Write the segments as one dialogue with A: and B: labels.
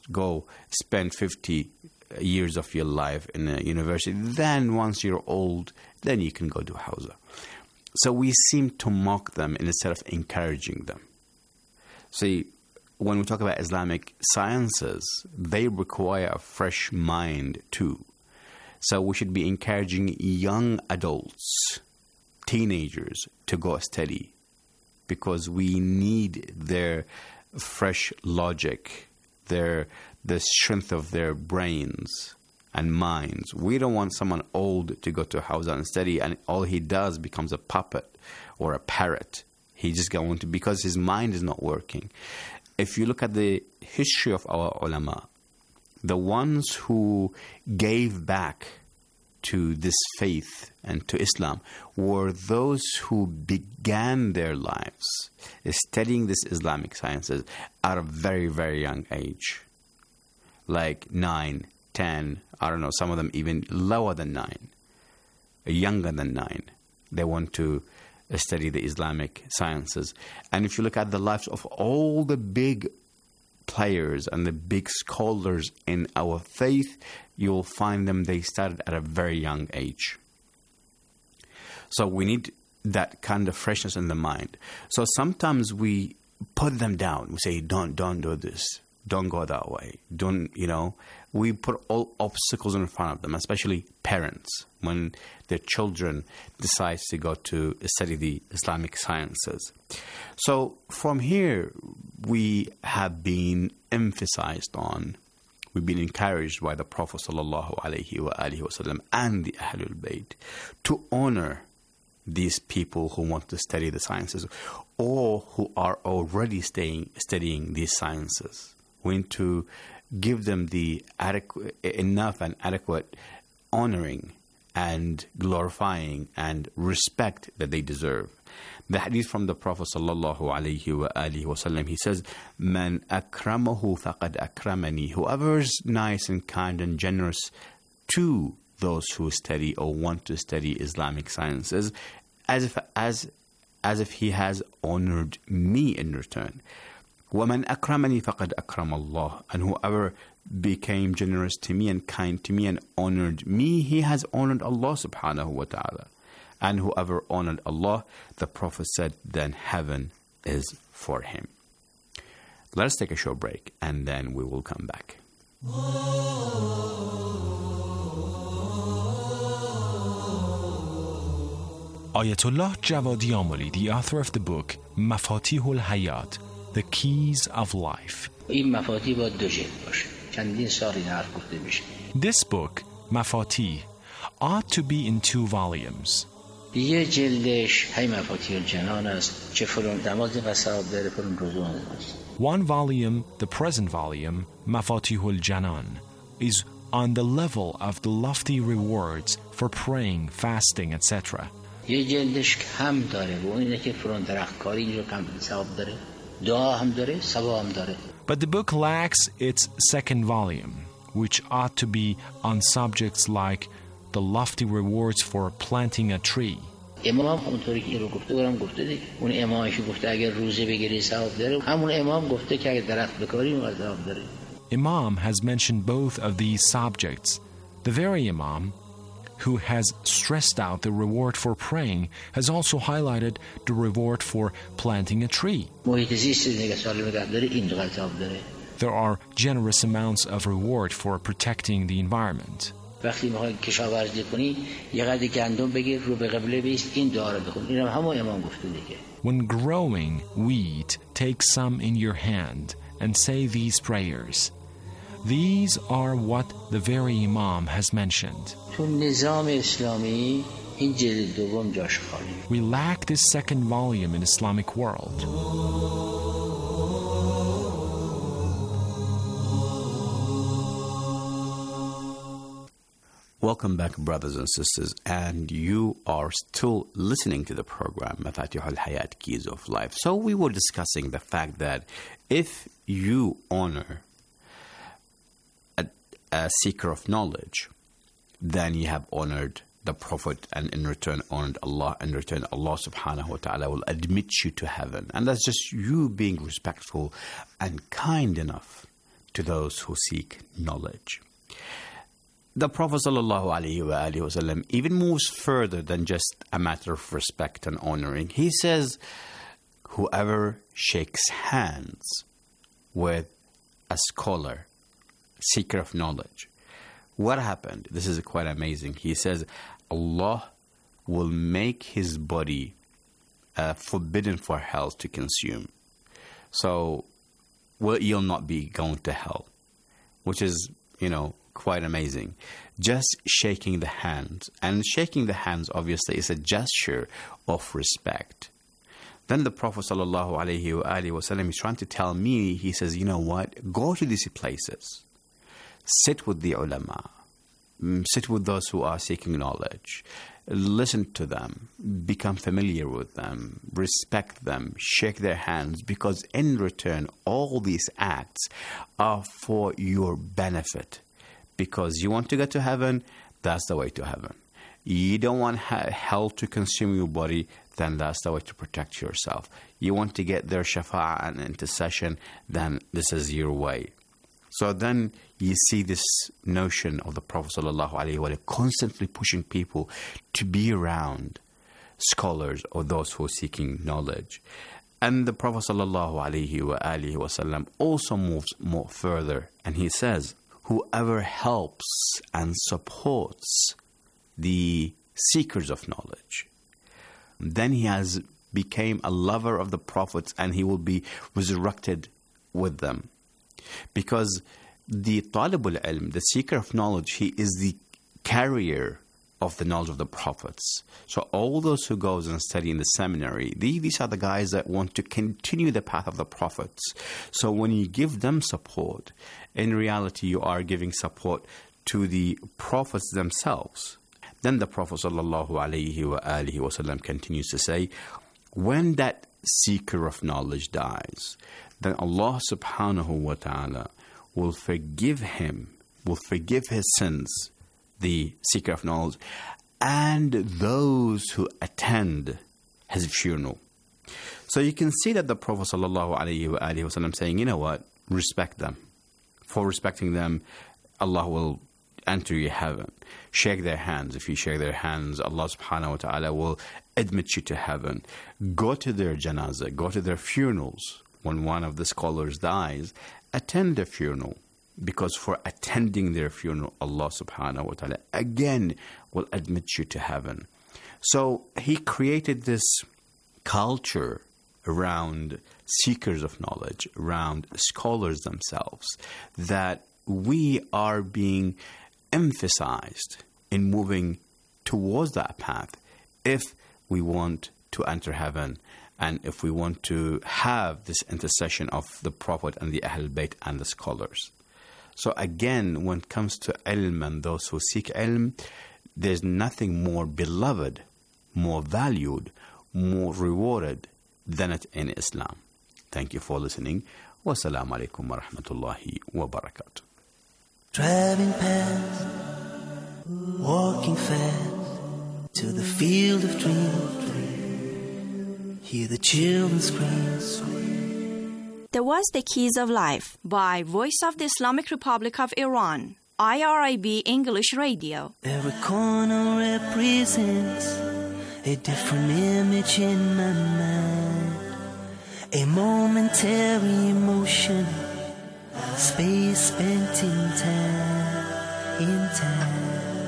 A: go spend 50 years of your life in a university. Then once you're old, then you can go to Hawza. So we seem to mock them instead of encouraging them. See, when we talk about Islamic sciences, they require a fresh mind too. So we should be encouraging young adults, teenagers, to go study, because we need their fresh logic, the strength of their brains and minds. We don't want someone old to go to Hawza and study, and all he does becomes a puppet or a parrot. He just going to, because his mind is not working. If you look at the history of our ulama, the ones who gave back to this faith and to Islam were those who began their lives studying this Islamic sciences at a very, very young age. Like 9, 10, I don't know, some of them even lower than 9, younger than 9. They want to study the Islamic sciences. And if you look at the lives of all the big players and the big scholars in our faith, you'll find them, they started at a very young age. So we need that kind of freshness in the mind. So sometimes we put them down. We say, don't do this. Don't go that way. Don't, we put all obstacles in front of them, especially parents, when their children decide to go to study the Islamic sciences. So from here, we have been emphasized on, we've been encouraged by the Prophet sallallahu alaihi wasallam and the Ahlul Bayt to honor these people who want to study the sciences or who are already studying these sciences. We need to give them the enough and adequate honoring and glorifying and respect that they deserve. The hadith from the Prophet sallallahu alaihi wasallam, he says, "Man akramahu faqad akramani." Whoever is nice and kind and generous to those who study or want to study Islamic sciences, as if he has honored me in return. وَمَنْ أَكْرَمَنِي فَقَدْ أَكْرَمَ اللَّهِ. And whoever became generous to me and kind to me and honored me, he has honored Allah subhanahu wa ta'ala. And whoever honored Allah, the Prophet said, then heaven is for him. Let us take a short break and then we will come back.
B: Ayatollah Javadi Amoli, the author of the book Mafatihul Hayat, The Keys of Life. This book, Mafatih, ought to be in 2 volumes. One volume, the present volume, Mafatihul Janan, is on the level of the lofty rewards for praying, fasting, etc.
C: یه جلدش کم داره و اون اینه که فرون درختکاری اینجا کم ثواب داره دعا هم داره ثواب هم داره.
B: But the book lacks its second volume, which ought to be on subjects like the lofty rewards for planting a tree.
C: امام اونطوری که رو گفته برام گفته دیگه اون امامی که گفته اگر روزه بگیری ثواب داره همون امام گفته که اگر درخت بکاری اون ثواب داره.
B: Imam has mentioned both of these subjects. The very Imam who has stressed out the reward for praying has also highlighted the reward for planting a tree. There are generous amounts of reward for protecting the environment. When growing wheat, take some in your hand and say these prayers. These are what the very Imam has mentioned. We lack this second volume in Islamic world.
A: Welcome back, brothers and sisters, and you are still listening to the program Mafatihul Hayat, Keys of Life. So we were discussing the fact that if you honor a seeker of knowledge, then you have honored the Prophet, and in return honored Allah. In return, Allah subhanahu wa ta'ala will admit you to heaven. And that's just you being respectful and kind enough to those who seek knowledge. The Prophet ﷺ even moves further than just a matter of respect and honoring. He says, whoever shakes hands with a scholar, seeker of knowledge, what happened? This is quite amazing. He says, Allah will make his body forbidden for hell to consume. So, you'll not be going to hell, which is, quite amazing. Just shaking the hands. And shaking the hands, obviously, is a gesture of respect. Then the Prophet ﷺ is trying to tell me, he says, you know what? Go to these places. Sit with the ulama. Sit with those who are seeking knowledge. Listen to them. Become familiar with them. Respect them. Shake their hands. Because in return, all these acts are for your benefit. Because you want to get to heaven, that's the way to heaven. You don't want hell to consume your body, then that's the way to protect yourself. You want to get their shafa'ah and intercession, then this is your way. So then you see this notion of the Prophet ﷺ constantly pushing people to be around scholars or those who are seeking knowledge. And the Prophet ﷺ also moves more further, and he says, whoever helps and supports the seekers of knowledge, then he has become a lover of the prophets and he will be resurrected with them. Because the talibul ilm, the seeker of knowledge, he is the carrier of the knowledge of the prophets. So all those who goes and study in the seminary, these are the guys that want to continue the path of the prophets. So when you give them support, in reality you are giving support to the prophets themselves. Then the Prophet ﷺ continues to say, when that seeker of knowledge dies, then Allah subhanahu wa ta'ala will forgive him, will forgive his sins, the seeker of knowledge, and those who attend his funeral. So you can see that the Prophet ﷺ saying, you know what, respect them. For respecting them, Allah will enter your heaven. Shake their hands. If you shake their hands, Allah subhanahu wa ta'ala will admit you to heaven. Go to their janazah, go to their funerals. When one of the scholars dies, attend their funeral. Because for attending their funeral, Allah subhanahu wa ta'ala again will admit you to heaven. So he created this culture around seekers of knowledge, around scholars themselves, that we are being emphasized in moving towards that path if we want to enter heaven and if we want to have this intercession of the Prophet and the Ahlul Bayt and the scholars. So again, when it comes to ilm and those who seek ilm, there's nothing more beloved, more valued, more rewarded than it in Islam. Thank you for listening. Wassalamu alaikum wa rahmatullahi wa barakatuh.
D: Driving past, walking fast to the field of dreams. Hear the children scream.
E: There was The Keys of Life by Voice of the Islamic Republic of Iran, IRIB English Radio.
D: Every corner represents a different image in my mind, a momentary emotion, space spent in time.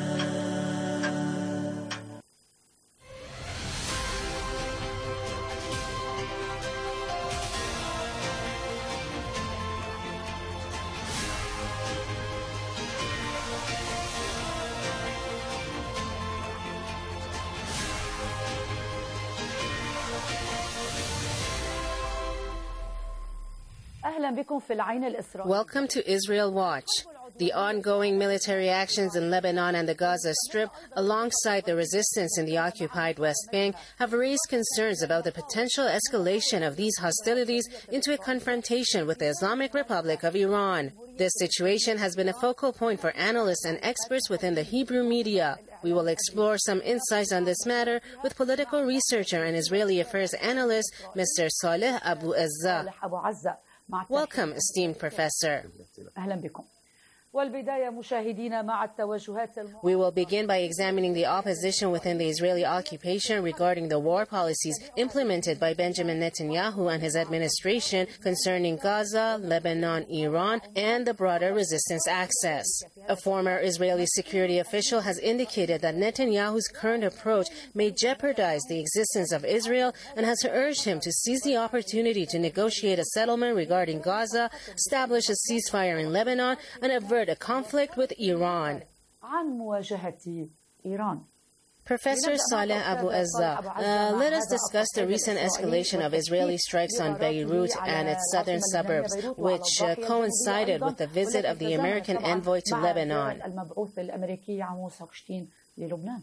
F: Welcome to Israel Watch. The ongoing military actions in Lebanon and the Gaza Strip, alongside the resistance in the occupied West Bank, have raised concerns about the potential escalation of these hostilities into a confrontation with the Islamic Republic of Iran. This situation has been a focal point for analysts and experts within the Hebrew media. We will explore some insights on this matter with political researcher and Israeli affairs analyst, Mr. Saleh Abu Azza. Welcome, esteemed professor.
G: أهلا بكم. والبداية مشاهدينا مع التوجهات
F: We will begin by examining the opposition within the Israeli occupation regarding the war policies implemented by Benjamin Netanyahu and his administration concerning Gaza, Lebanon, Iran, and the broader resistance axis. A former Israeli security official has indicated that Netanyahu's current approach may jeopardize the existence of Israel and has urged him to seize the opportunity to negotiate a settlement regarding Gaza, establish a ceasefire in Lebanon, and avert a conflict with Iran.
G: عن مواجهة إيران.
F: Professor Saleh Abu Azza, let us discuss the recent escalation of Israeli strikes on Beirut and its southern suburbs, which coincided with the visit of the American envoy to Lebanon.
G: المبعوث الأمريكي عام 25 للبنان.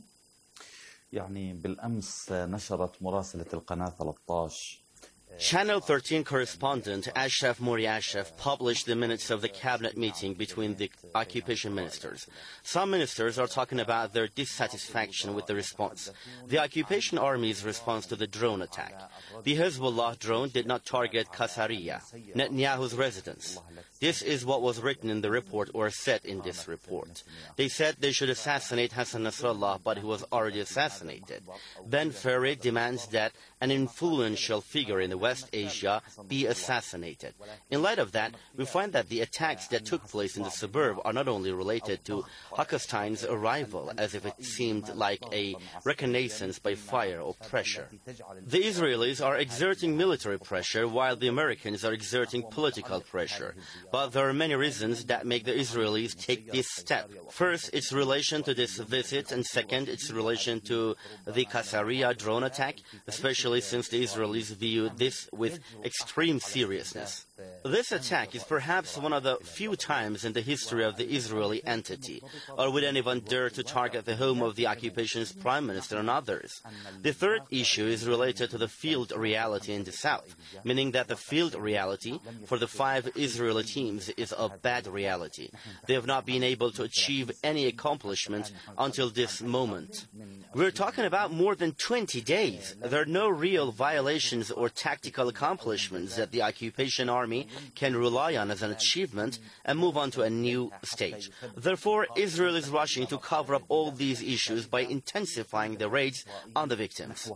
H: يعني بالأمس نشرت مراسلة القناة 13
I: Channel 13 correspondent Ashraf Moriashef published the minutes of the cabinet meeting between the occupation ministers. Some ministers are talking about their dissatisfaction with the response. The occupation army's response to the drone attack. The Hezbollah drone did not target Qasariya, Netanyahu's residence. This is what was written in the report or said in this report. They said they should assassinate Hassan Nasrallah, but he was already assassinated. Ben Farid demands that an influential figure in the West Asia be assassinated. In light of that, we find that the attacks that took place in the suburb are not only related to Haqqastein's arrival, as if it seemed like a reconnaissance by fire or pressure. The Israelis are exerting military pressure while the Americans are exerting political pressure. But there are many reasons that make the Israelis take this step. First, its relation to this visit, and second, its relation to the Qasariya drone attack, especially since the Israelis view this with extreme seriousness. This attack is perhaps one of the few times in the history of the Israeli entity, or would anyone dare to target the home of the occupation's prime minister and others. The third issue is related to the field reality in the south, meaning that the field reality for the 5 Israeli teams is a bad reality. They have not been able to achieve any accomplishment until this moment. We're talking about more than 20 days. There are no real violations or tactical accomplishments that the occupation army can rely on as an achievement and move on to a new stage. Therefore, Israel is rushing to cover up all these issues by intensifying the raids on the victims.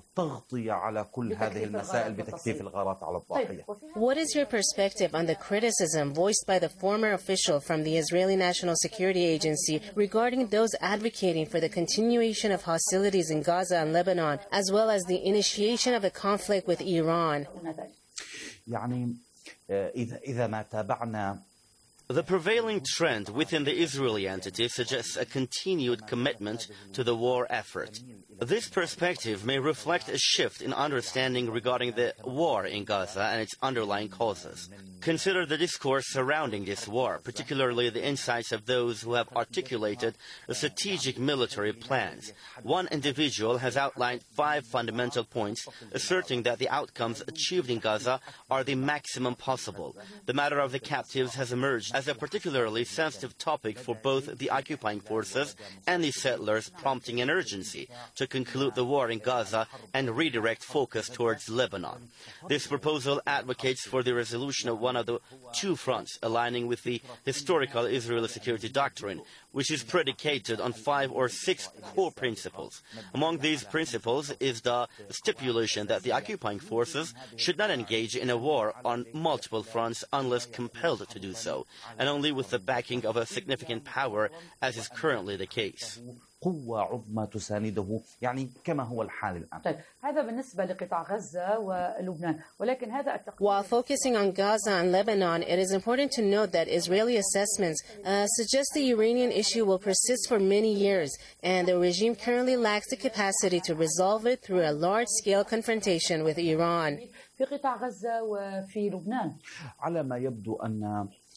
F: What is your perspective on the criticism voiced by the former official from the Israeli National Security Agency regarding those advocating for the continuation of hostilities in Gaza and Lebanon, as well as the initiation of a conflict with Iran?
H: يعني إذا ما تابعنا
I: The prevailing trend within the Israeli entity suggests a continued commitment to the war effort. This perspective may reflect a shift in understanding regarding the war in Gaza and its underlying causes. Consider the discourse surrounding this war, particularly the insights of those who have articulated strategic military plans. One individual has outlined 5 fundamental points, asserting that the outcomes achieved in Gaza are the maximum possible. The matter of the captives has emerged as a particularly sensitive topic for both the occupying forces and the settlers, prompting an urgency to conclude the war in Gaza and redirect focus towards Lebanon. This proposal advocates for the resolution of one of the 2 fronts, aligning with the historical Israeli security doctrine, which is predicated on 5 or 6 core principles. Among these principles is the stipulation that the occupying forces should not engage in a war on multiple fronts unless compelled to do so, and only with the backing of a significant power, as is currently the case.
H: قوة عظمى تسانده يعني كما هو الحال الآن.
G: طيب هذا بالنسبة لقطاع غزة ولبنان ولكن هذا التقرير.
F: While focusing on Gaza and Lebanon, it is important to note that Israeli assessments suggest the Iranian issue will persist for many years, and the regime currently lacks the capacity to resolve it through a large-scale confrontation with Iran.
G: في قطاع غزة وفي لبنان.
H: على ما يبدو أن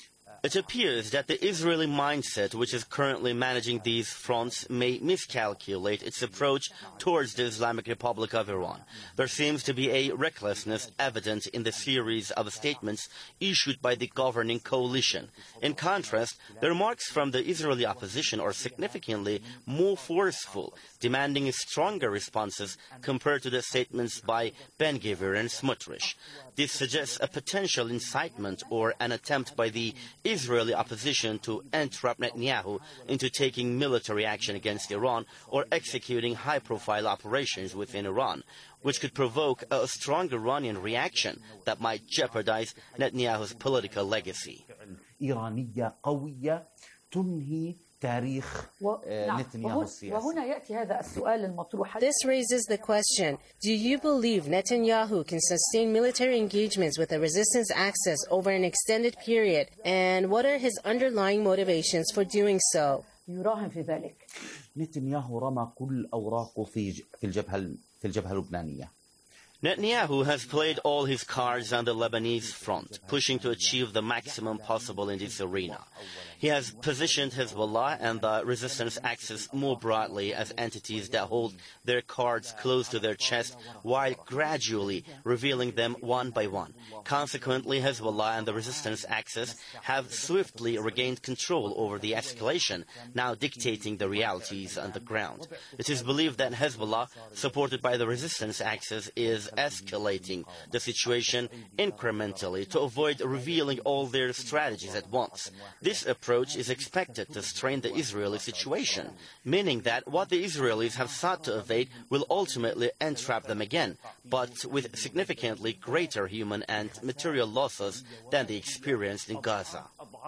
I: It appears that the Israeli mindset, which is currently managing these fronts, may miscalculate its approach towards the Islamic Republic of Iran. There seems to be a recklessness evident in the series of statements issued by the governing coalition. In contrast, the remarks from the Israeli opposition are significantly more forceful, demanding stronger responses compared to the statements by Ben-Gvir and Smotrich. This suggests a potential incitement or an attempt by the Israeli opposition to entrap Netanyahu into taking military action against Iran or executing high-profile operations within Iran, which could provoke a strong Iranian reaction that might jeopardize Netanyahu's political legacy.
H: إيرانية قوية تنهي تاريخ نتنياهو السياسي.
G: وهنا يأتي هذا السؤال المطروح.
F: This raises the question, do you believe Netanyahu can sustain military engagements with the resistance axis over an extended period? And what are his underlying motivations for doing so?
G: يراهن في ذلك.
H: نتنياهو رمى كل أوراقه في الجبهة اللبنانية.
I: Netanyahu has played all his cards on the Lebanese front, pushing to achieve the maximum possible in this arena. He has positioned Hezbollah and the resistance axis more broadly as entities that hold their cards close to their chest while gradually revealing them one by one. Consequently, Hezbollah and the resistance axis have swiftly regained control over the escalation, now dictating the realities on the ground. It is believed that Hezbollah, supported by the resistance axis, is escalating the situation incrementally to avoid revealing all their strategies at once. This approach is expected to strain the Israeli situation, meaning that what the Israelis have sought to evade will ultimately entrap them again, but with significantly greater human and material losses than they experienced in Gaza.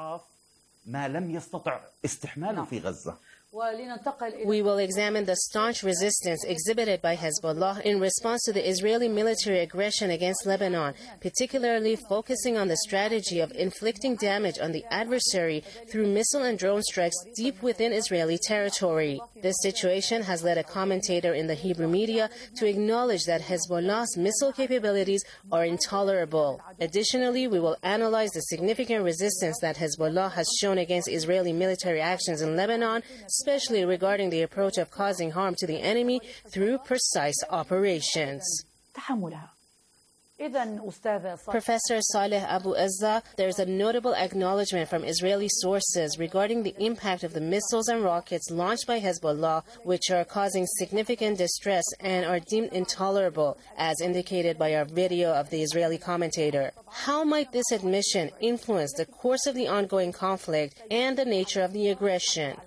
H: ما لم يستطع استحماله في غزة.
F: We will examine the staunch resistance exhibited by Hezbollah in response to the Israeli military aggression against Lebanon, particularly focusing on the strategy of inflicting damage on the adversary through missile and drone strikes deep within Israeli territory. This situation has led a commentator in the Hebrew media to acknowledge that Hezbollah's missile capabilities are intolerable. Additionally, we will analyze the significant resistance that Hezbollah has shown against Israeli military actions in Lebanon, especially regarding the approach of causing harm to the enemy through precise operations. Professor Saleh Abu Azza, there is a notable acknowledgement from Israeli sources regarding the impact of the missiles and rockets launched by Hezbollah, which are causing significant distress and are deemed intolerable, as indicated by our video of the Israeli commentator. How might this admission influence the course of the ongoing conflict and the nature of the aggression?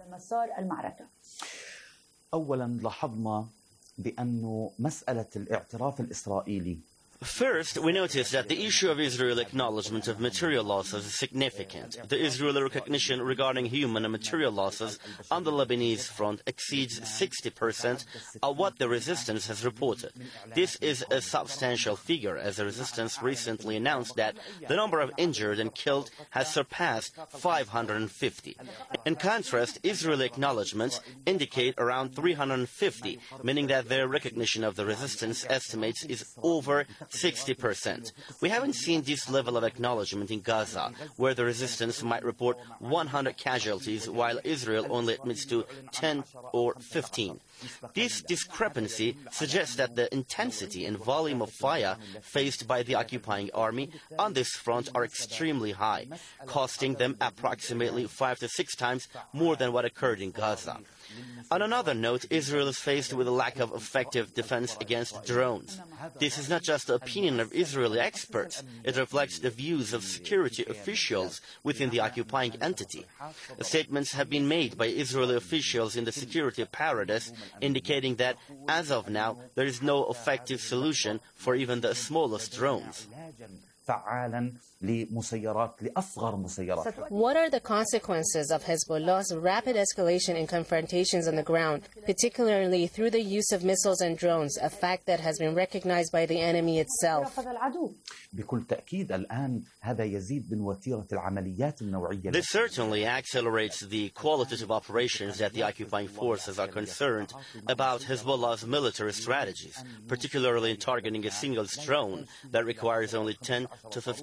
H: أولاً لاحظنا بأنه مسألة الاعتراف الإسرائيلي.
I: First, we notice that the issue of Israeli acknowledgement of material losses is significant. The Israeli recognition regarding human and material losses on the Lebanese front exceeds 60% of what the resistance has reported. This is a substantial figure, as the resistance recently announced that the number of injured and killed has surpassed 550. In contrast, Israeli acknowledgements indicate around 350, meaning that their recognition of the resistance estimates is over 60%. We haven't seen this level of acknowledgement in Gaza, where the resistance might report 100 casualties while Israel only admits to 10 or 15. This discrepancy suggests that the intensity and volume of fire faced by the occupying army on this front are extremely high, costing them approximately 5 to 6 times more than what occurred in Gaza. On another note, Israel is faced with a lack of effective defense against drones. This is not just the opinion of Israeli experts. It reflects the views of security officials within the occupying entity. Statements have been made by Israeli officials in the security apparatus indicating that, as of now, there is no effective solution for even the smallest drones.
H: فعالا لأصغر مسيرات.
F: What are the consequences of Hezbollah's rapid escalation in confrontations on the ground, particularly through the use of missiles and drones, a fact that has been recognized by the enemy itself?
H: بكل تأكيد الآن هذا يزيد من وتيرة العمليات النوعية.
I: This certainly accelerates the qualitative operations that the occupying forces are concerned about Hezbollah's military strategies, particularly in targeting a single drone that requires only 10 to 15 missiles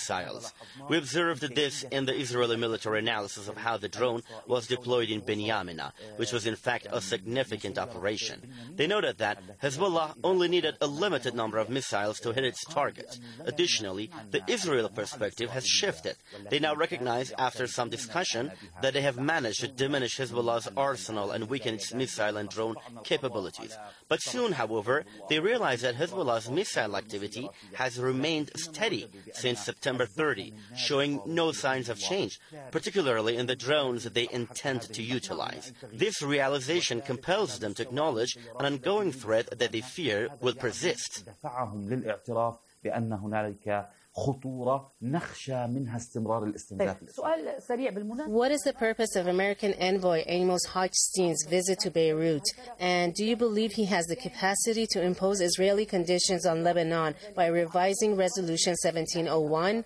I: missiles. We observed this in the Israeli military analysis of how the drone was deployed in Binyamina, which was in fact a significant operation. They noted that Hezbollah only needed a limited number of missiles to hit its targets. Additionally, the Israeli perspective has shifted. They now recognize, after some discussion, that they have managed to diminish Hezbollah's arsenal and weaken its missile and drone capabilities. But soon, however, they realize that Hezbollah's missile activity has remained steady since September 30, showing no signs of change, particularly in the drones that they intend to utilize. This realization compels them to acknowledge an ongoing threat that they fear will persist.
H: بأن هنالك خطورة نخشى منها استمرار الاستنزاف.
G: سؤال سريع بالمناسبة.
F: What is the purpose of American envoy Amos Hochstein's visit to Beirut? And do you believe he has the capacity to impose Israeli conditions on Lebanon by revising Resolution 1701?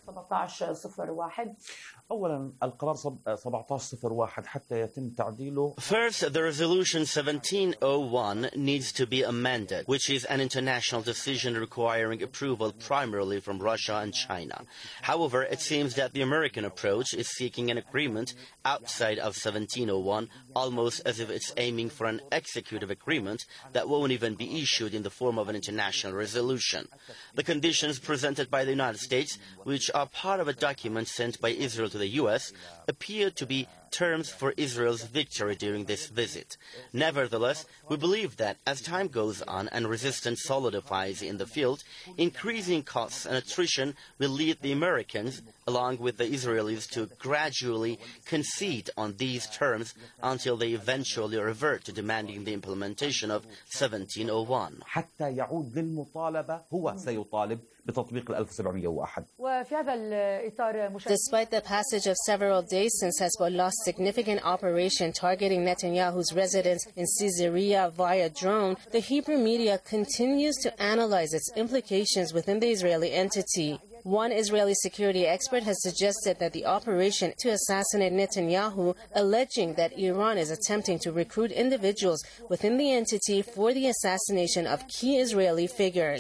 H: أولا القرار 1701 حتى يتم تعديله.
I: First, the resolution 1701 needs to be amended, which is an international decision requiring approval primarily from Russia and China. However, it seems that the American approach is seeking an agreement outside of 1701, almost as if it's aiming for an executive agreement that won't even be issued in the form of an international resolution. The conditions presented by the United States, which are part of a document sent by Israel to the U.S., appear to be terms for Israel's victory during this visit. Nevertheless, we believe that as time goes on and resistance solidifies in the field, increasing costs and attrition will lead the Americans, along with the Israelis, to gradually concede on these terms until they eventually revert to demanding the implementation of 1701.
H: حتى يعود للمطالبة هو سيطالب بتطبيق 1701.
F: Despite the passage of several days since Hezbollah's significant operation targeting Netanyahu's residence in Caesarea via drone, the Hebrew media continues to analyze its implications within the Israeli entity. One Israeli security expert has suggested that the operation to assassinate Netanyahu, alleging that Iran is attempting to recruit individuals within the entity for the assassination of key Israeli figures.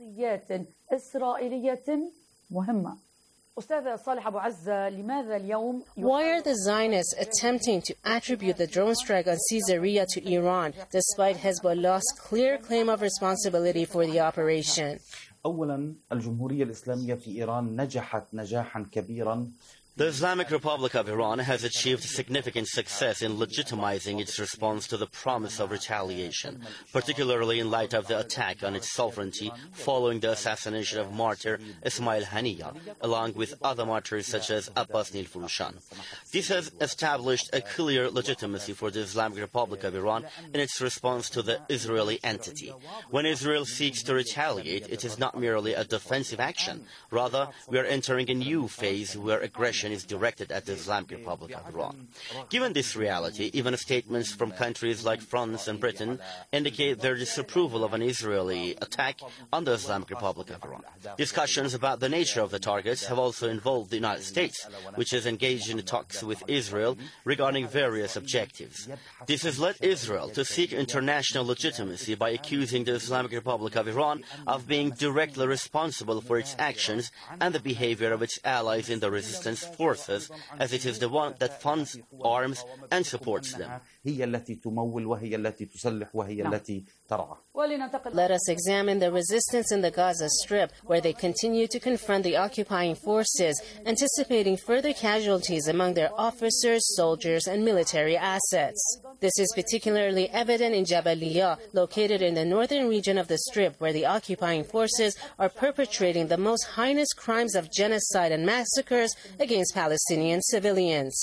F: Why are the Zionists attempting to attribute the drone strike on Caesarea to Iran, despite Hezbollah's clear claim of responsibility for the operation?
H: أولا الجمهورية الإسلامية في إيران نجحت نجاحا كبيرا.
I: The Islamic Republic of Iran has achieved significant success in legitimizing its response to the promise of retaliation, particularly in light of the attack on its sovereignty following the assassination of martyr Ismail Haniyeh, along with other martyrs such as Abbas Nilfurushan. This has established a clear legitimacy for the Islamic Republic of Iran in its response to the Israeli entity. When Israel seeks to retaliate, it is not merely a defensive action. Rather, we are entering a new phase where aggression is directed at the Islamic Republic of Iran. Given this reality, even statements from countries like France and Britain indicate their disapproval of an Israeli attack on the Islamic Republic of Iran. Discussions about the nature of the targets have also involved the United States, which is engaged in talks with Israel regarding various objectives. This has led Israel to seek international legitimacy by accusing the Islamic Republic of Iran of being directly responsible for its actions and the behavior of its allies in the resistance forces, as it is the one that funds, arms, and supports them.
H: هي التي تمول وهي التي تسلح وهي التي ترعى.
F: Let us examine the resistance in the Gaza Strip, where they continue to confront the occupying forces, anticipating further casualties among their officers, soldiers, and military assets. This is particularly evident in Jabaliyah, located in the northern region of the Strip, where the occupying forces are perpetrating the most heinous crimes of genocide and massacres against Palestinian civilians.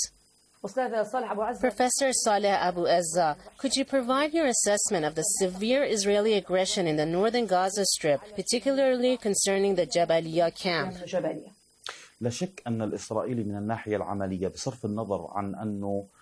F: Professor Saleh Abu Azza, could you provide your assessment of the severe Israeli aggression in the northern Gaza Strip, particularly concerning the Jabaliyah camp?
H: لا شك أن الإسرائيلي من الناحية العملية بصرف النظر عن أنه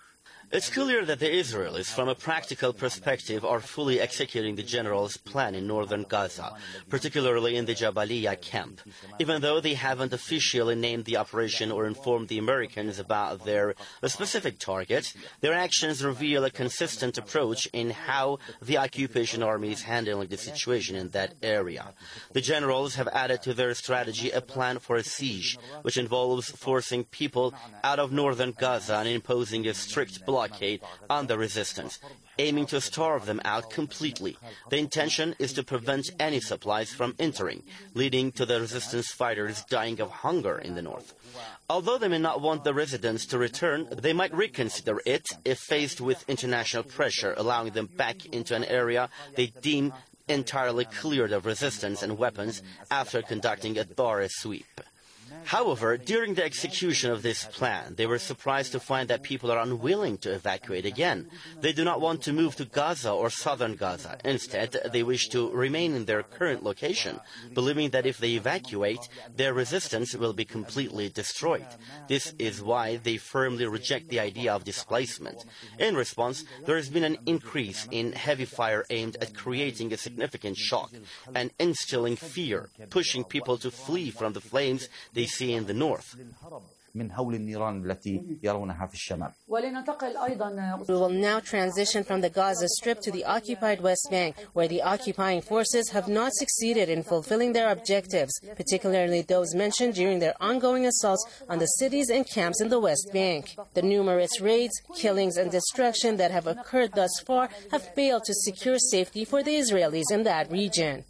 I: It's clear that the Israelis, from a practical perspective, are fully executing the general's plan in northern Gaza, particularly in the Jabalia camp. Even though they haven't officially named the operation or informed the Americans about their specific target, their actions reveal a consistent approach in how the occupation army is handling the situation in that area. The generals have added to their strategy a plan for a siege, which involves forcing people out of northern Gaza and imposing a strict blockade on the resistance, aiming to starve them out completely. The intention is to prevent any supplies from entering, leading to the resistance fighters dying of hunger in the north. Although they may not want the residents to return, they might reconsider it if faced with international pressure, allowing them back into an area they deem entirely cleared of resistance and weapons after conducting a thorough sweep. However, during the execution of this plan, they were surprised to find that people are unwilling to evacuate again. They do not want to move to Gaza or southern Gaza. Instead, they wish to remain in their current location, believing that if they evacuate, their resistance will be completely destroyed. This is why they firmly reject the idea of displacement. In response, there has been an increase in heavy fire aimed at creating a significant shock and instilling fear, pushing people to flee from the flames they see in the north.
H: من هول النيران التي يرونها في الشمال.
F: We will now transition from the Gaza Strip to the occupied West Bank, where the occupying forces have not succeeded in fulfilling their objectives, particularly those mentioned during their ongoing assaults on the cities and camps in the West Bank. The numerous raids, killings, and destruction that have occurred thus far have failed to secure safety for the Israelis in that region.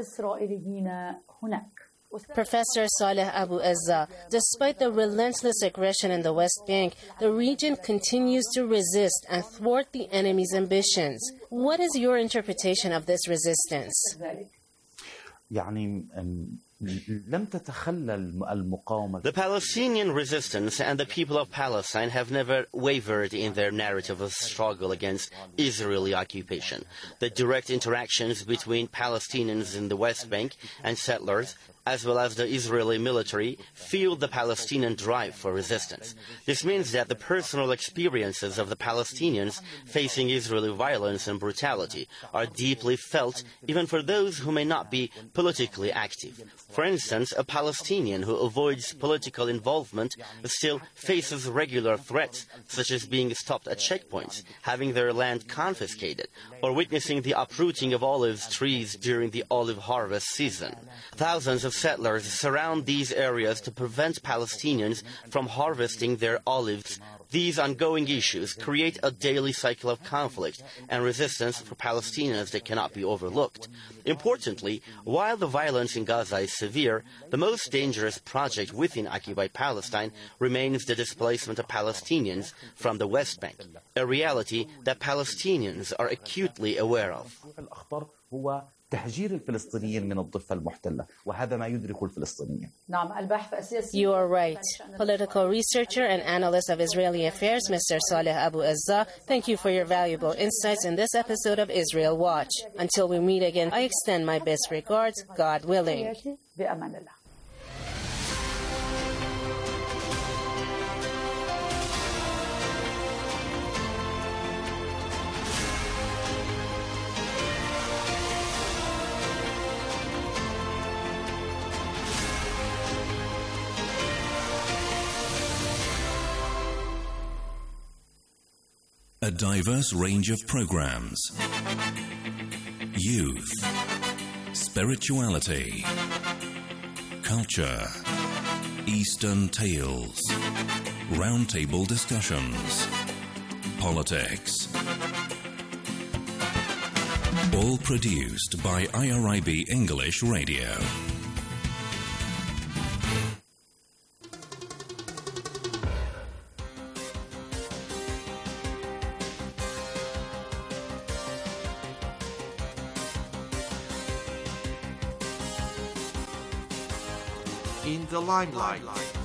F: Professor Saleh Abu Ezza, despite the relentless aggression in the West Bank, the region continues to resist and thwart the enemy's ambitions. What is your interpretation of this resistance?
H: The
I: Palestinian resistance and the people of Palestine have never wavered in their narrative of struggle against Israeli occupation. The direct interactions between Palestinians in the West Bank and settlers, as well as the Israeli military, fueled the Palestinian drive for resistance. This means that the personal experiences of the Palestinians facing Israeli violence and brutality are deeply felt even for those who may not be politically active. For instance, a Palestinian who avoids political involvement still faces regular threats, such as being stopped at checkpoints, having their land confiscated, or witnessing the uprooting of olive trees during the olive harvest season. Thousands of settlers surround these areas to prevent Palestinians from harvesting their olives. These ongoing issues create a daily cycle of conflict and resistance for Palestinians that cannot be overlooked. Importantly, while the violence in Gaza is severe, the most dangerous project within occupied Palestine remains the displacement of Palestinians from the West Bank, a reality that Palestinians are acutely aware of.
H: تهجير الفلسطينيين من الضفة المحتلة وهذا ما يدرك الفلسطينيين.
F: You are right. Political researcher and analyst of Israeli affairs, Mr. Saleh Abu Ezza, thank you for your valuable insights in this episode of Israel Watch. Until we meet again, I extend my best regards, God willing.
J: A diverse range of programs. Youth, spirituality, culture, Eastern tales, roundtable discussions, politics. All produced by IRIB English Radio.
K: In the limelight.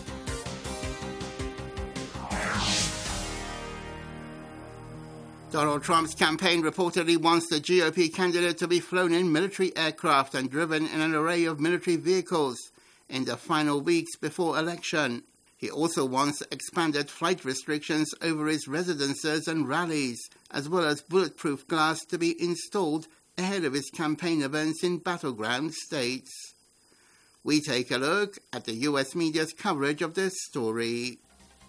K: Donald Trump's campaign reportedly wants the GOP candidate to be flown in military aircraft and driven in an array of military vehicles in the final weeks before election. He also wants expanded flight restrictions over his residences and rallies, as well as bulletproof glass to be installed ahead of his campaign events in battleground states. We take a look at the US media's coverage of this story.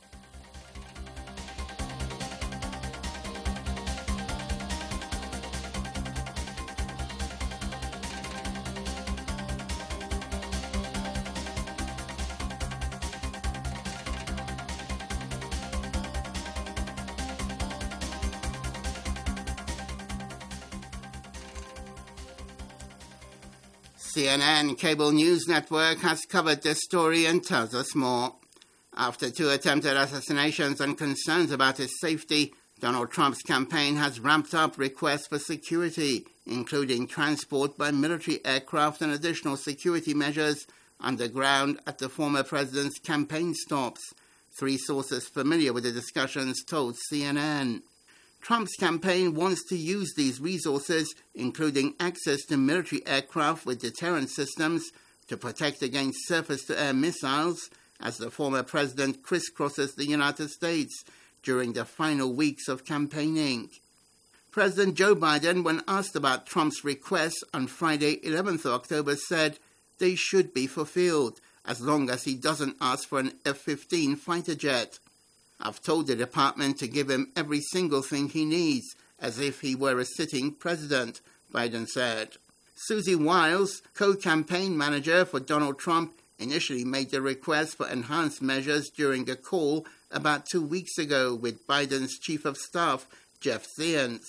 K: CNN cable news network has covered this story and tells us more. After 2 attempted assassinations and concerns about his safety, Donald Trump's campaign has ramped up requests for security, including transport by military aircraft and additional security measures underground at the former president's campaign stops. 3 sources familiar with the discussions told CNN. Trump's campaign wants to use these resources, including access to military aircraft with deterrent systems, to protect against surface-to-air missiles as the former president crisscrosses the United States during the final weeks of campaigning. President Joe Biden, when asked about Trump's requests on Friday, 11th of October, said they should be fulfilled as long as he doesn't ask for an F-15 fighter jet. I've told the department to give him every single thing he needs, as if he were a sitting president, Biden said. Susie Wiles, co-campaign manager for Donald Trump, initially made the request for enhanced measures during a call about 2 weeks ago with Biden's chief of staff, Jeff Zients.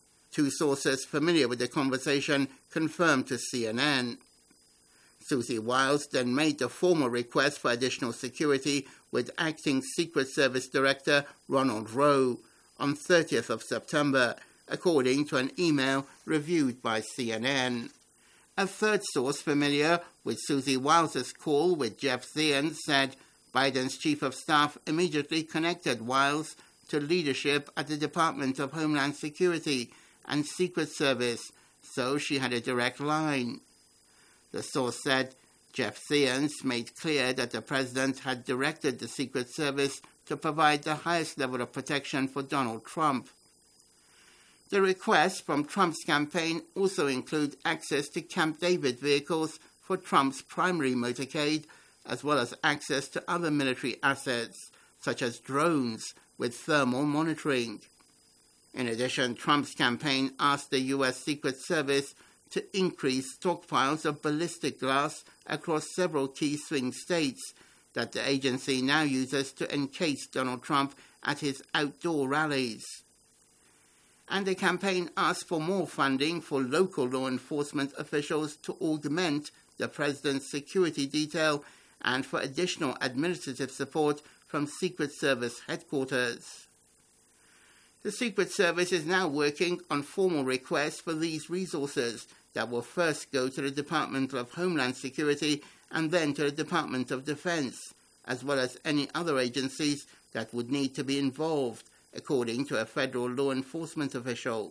K: 2 sources familiar with the conversation confirmed to CNN. Susie Wiles then made the formal request for additional security with Acting Secret Service Director Ronald Rowe on 30th of September, according to an email reviewed by CNN. A third source familiar with Susie Wiles' call with Jeff Zients said Biden's chief of staff immediately connected Wiles to leadership at the Department of Homeland Security and Secret Service, so she had a direct line. The source said Jeff Zients made clear that the president had directed the Secret Service to provide the highest level of protection for Donald Trump. The requests from Trump's campaign also include access to Camp David vehicles for Trump's primary motorcade, as well as access to other military assets, such as drones with thermal monitoring. In addition, Trump's campaign asked the U.S. Secret Service to increase stockpiles of ballistic glass across several key swing states that the agency now uses to encase Donald Trump at his outdoor rallies. And the campaign asked for more funding for local law enforcement officials to augment the president's security detail and for additional administrative support from Secret Service headquarters. The Secret Service is now working on formal requests for these resources that will first go to the Department of Homeland Security and then to the Department of Defense, as well as any other agencies that would need to be involved, according to a federal law enforcement official.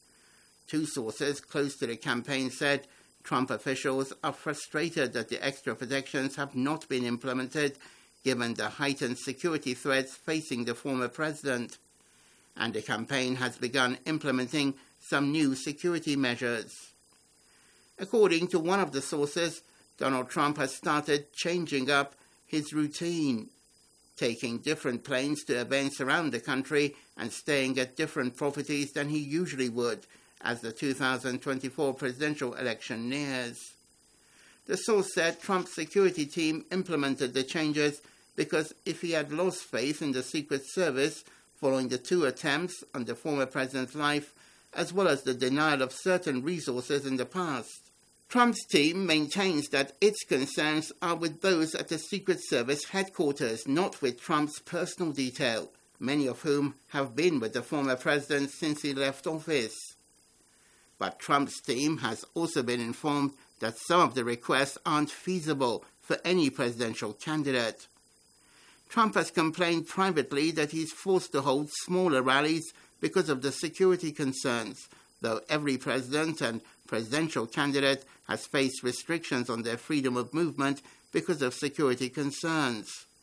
K: 2 sources close to the campaign said Trump officials are frustrated that the extra protections have not been implemented, given the heightened security threats facing the former president. And the campaign has begun implementing some new security measures. According to one of the sources, Donald Trump has started changing up his routine, taking different planes to events around the country and staying at different properties than he usually would as the 2024 presidential election nears. The source said Trump's security team implemented the changes because if he had lost faith in the Secret Service following the 2 attempts on the former president's life, as well as the denial of certain resources in the past. Trump's team maintains that its concerns are with those at the Secret Service headquarters, not with Trump's personal detail, many of whom have been with the former president since he left office. But Trump's team has also been informed that some of the requests aren't feasible for any presidential candidate. Trump has complained privately that he's forced to hold smaller rallies because of the security concerns, though every president and presidential candidate has faced restrictions on their freedom of movement because of security concerns.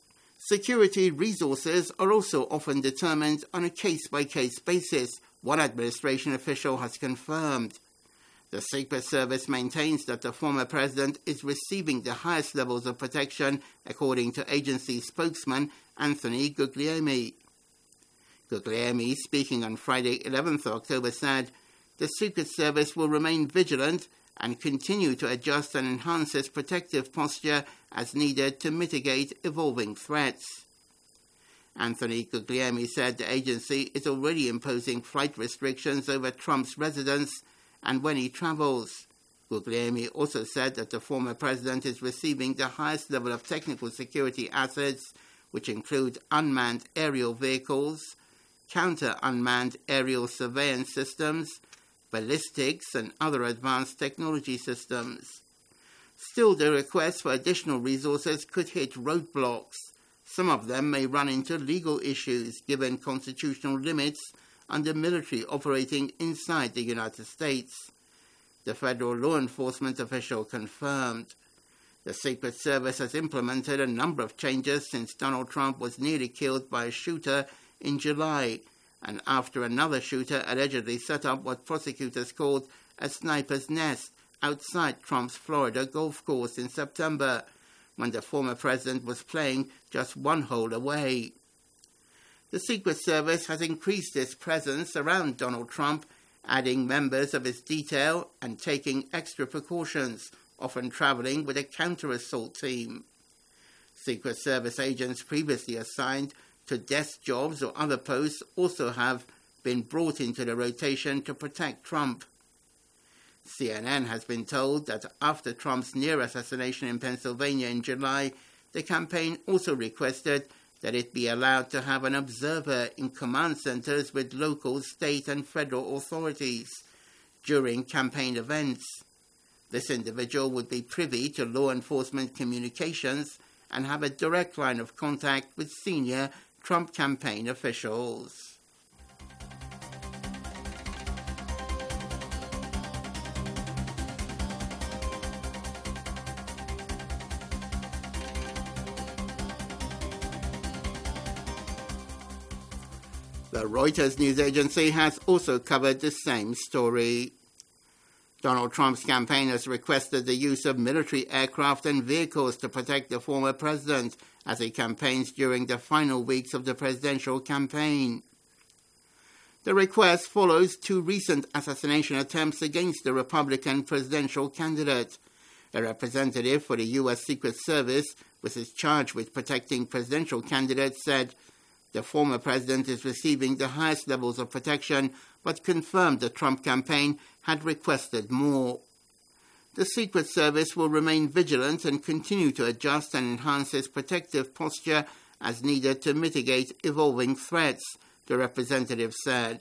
K: Security resources are also often determined on a case-by-case basis, one administration official has confirmed. The Secret Service maintains that the former president is receiving the highest levels of protection, according to agency spokesman Anthony Guglielmi. Guglielmi, speaking on Friday, 11th October, said, "The Secret Service will remain vigilant and continue to adjust and enhance its protective posture as needed to mitigate evolving threats." Anthony Guglielmi said the agency is already imposing flight restrictions over Trump's residence and when he travels. Guglielmi also said that the former president is receiving the highest level of technical security assets, which include unmanned aerial vehicles, counter-unmanned aerial surveillance systems, ballistics, and other advanced technology systems. Still, the request for additional resources could hit roadblocks. Some of them may run into legal issues, given constitutional limits on the military operating inside the United States. The federal law enforcement official confirmed. The Secret Service has implemented a number of changes since Donald Trump was nearly killed by a shooter in July, and after another shooter allegedly set up what prosecutors called a sniper's nest outside Trump's Florida golf course in September, when the former president was playing just one hole away. The Secret Service has increased its presence around Donald Trump, adding members of its detail and taking extra precautions, often traveling with a counter-assault team. Secret Service agents previously assigned to desk jobs or other posts also have been brought into the rotation to protect Trump. CNN has been told that after Trump's near assassination in Pennsylvania in July, the campaign also requested that it be allowed to have an observer in command centers with local, state, and federal authorities during campaign events. This individual would be privy to law enforcement communications and have a direct line of contact with senior Trump campaign officials. The Reuters news agency has also covered the same story. Donald Trump's campaign has requested the use of military aircraft and vehicles to protect the former president as he campaigns during the final weeks of the presidential campaign. The request follows two recent assassination attempts against the Republican presidential candidate. A representative for the U.S. Secret Service, which is charged with protecting presidential candidates, said the former president is receiving the highest levels of protection, but confirmed the Trump campaign had requested more. The Secret Service will remain vigilant and continue to adjust and enhance its protective posture as needed to mitigate evolving threats, the representative said.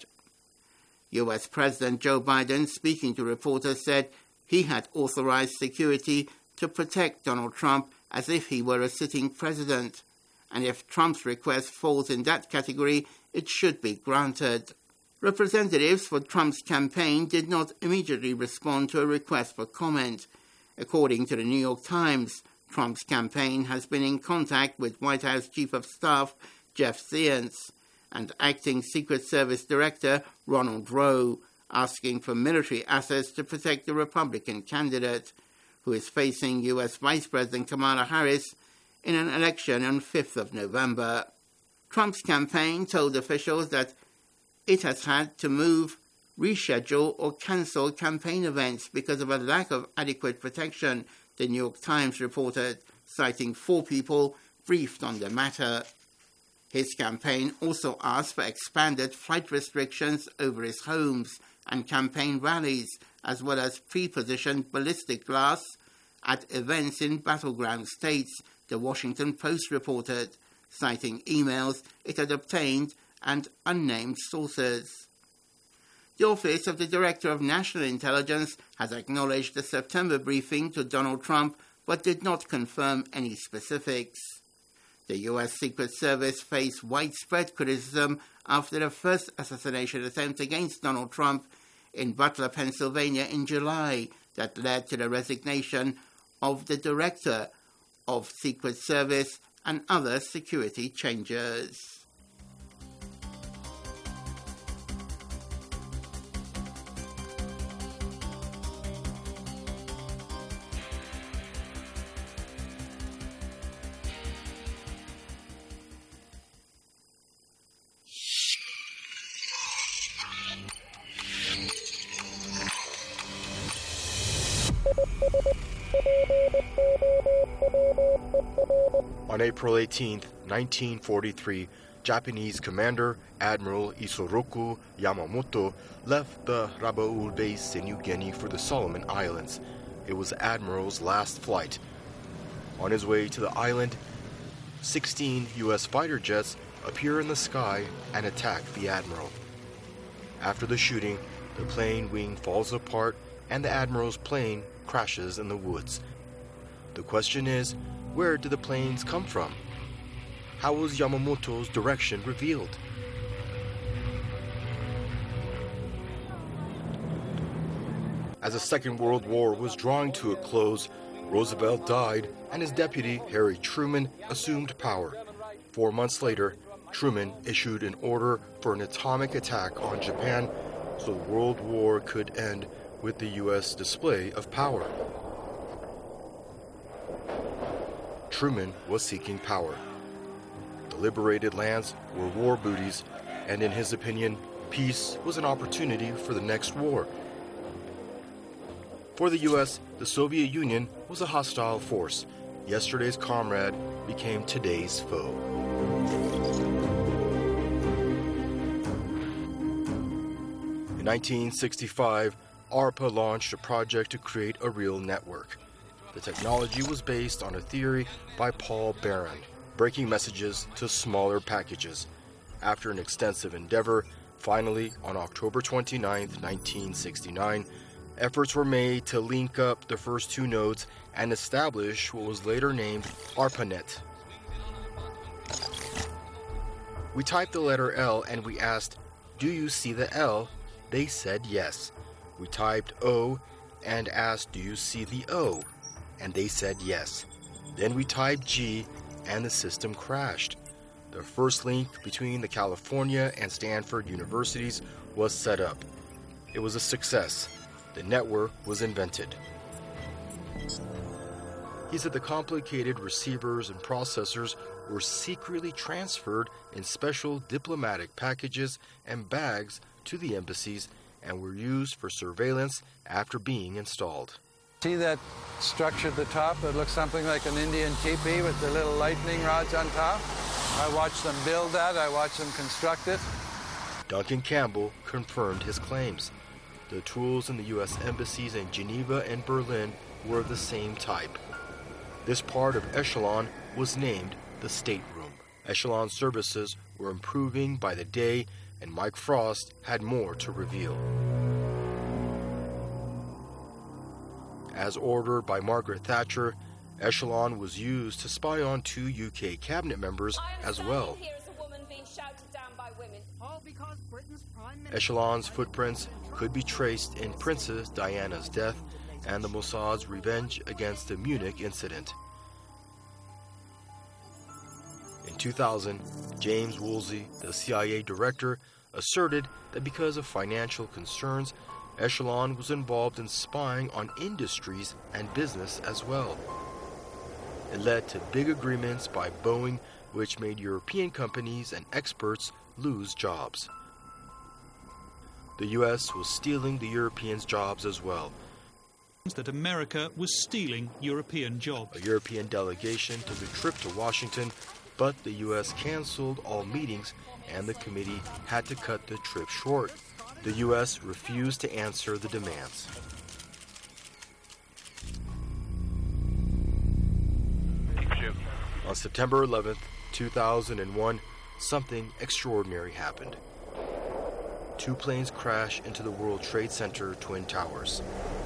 K: U.S. President Joe Biden, speaking to reporters, said he had authorized security to protect Donald Trump as if he were a sitting president, and if Trump's request falls in that category, it should be granted. Representatives for Trump's campaign did not immediately respond to a request for comment. According to the New York Times, Trump's campaign has been in contact with White House Chief of Staff Jeff Zients and Acting Secret Service Director Ronald Rowe, asking for military assets to protect the Republican candidate, who is facing U.S. Vice President Kamala Harris in an election on 5th of November. Trump's campaign told officials that it has had to move, reschedule, or cancel campaign events because of a lack of adequate protection, the New York Times reported, citing 4 people briefed on the matter. His campaign also asked for expanded flight restrictions over his homes and campaign rallies, as well as pre-positioned ballistic glass at events in battleground states, the Washington Post reported, citing emails it had obtained and unnamed sources. The Office of the Director of National Intelligence has acknowledged the September briefing to Donald Trump, but did not confirm any specifics. The U.S. Secret Service faced widespread criticism after the first assassination attempt against Donald Trump in Butler, Pennsylvania in July that led to the resignation of the Director of Secret Service and other security changes.
L: On April 18, 1943, Japanese Commander Admiral Isoroku Yamamoto left the Rabaul base in New Guinea for the Solomon Islands. It was the Admiral's last flight. On his way to the island, 16 U.S. fighter jets appear in the sky and attack the Admiral. After the shooting, the plane wing falls apart and the Admiral's plane crashes in the woods. The question is, where did the planes come from? How was Yamamoto's direction revealed? As the Second World War was drawing to a close, Roosevelt died and his deputy, Harry Truman, assumed power. 4 months later, Truman issued an order for an atomic attack on Japan so the World War could end with the U.S. display of power. Truman was seeking power. The liberated lands were war booties, and in his opinion, peace was an opportunity for the next war. For the U.S., the Soviet Union was a hostile force. Yesterday's comrade became today's foe. In 1965, ARPA launched a project to create a real network. The technology was based on a theory by Paul Barron, breaking messages to smaller packages. After an extensive endeavor, finally, on October 29, 1969, efforts were made to link up the first two nodes and establish what was later named ARPANET. We typed the letter L and we asked, "Do you see the L?" They said yes. We typed O and asked, "Do you see the O?" And they said yes. Then we typed G and the system crashed. The first link between the California and Stanford universities was set up. It was a success. The network was invented. He said the complicated receivers and processors were secretly transferred in special diplomatic packages and bags to the embassies and were used for surveillance after being installed.
M: See that structure at the top? It looks something like an Indian teepee with the little lightning rods on top. I watched them build that. I watched them construct it.
L: Duncan Campbell confirmed his claims. The tools in the U.S. embassies in Geneva and Berlin were of the same type. This part of Echelon was named the State Room. Echelon services were improving by the day, and Mike Frost had more to reveal. As ordered by Margaret Thatcher, Echelon was used to spy on 2 UK cabinet members as well. Echelon's footprints could be traced in Princess Diana's death and the Mossad's revenge against the Munich incident. In 2000, James Woolsey, the CIA director, asserted that because of financial concerns, Echelon was involved in spying on industries and business as well. It led to big agreements by Boeing, which made European companies and experts lose jobs. The U.S. was stealing the Europeans' jobs as well.
N: That America was stealing European jobs.
L: A European delegation took a trip to Washington, but the U.S. canceled all meetings and the committee had to cut the trip short. The U.S. refused to answer the demands. On September 11, 2001, something extraordinary happened. 2 planes crashed into the World Trade Center Twin Towers.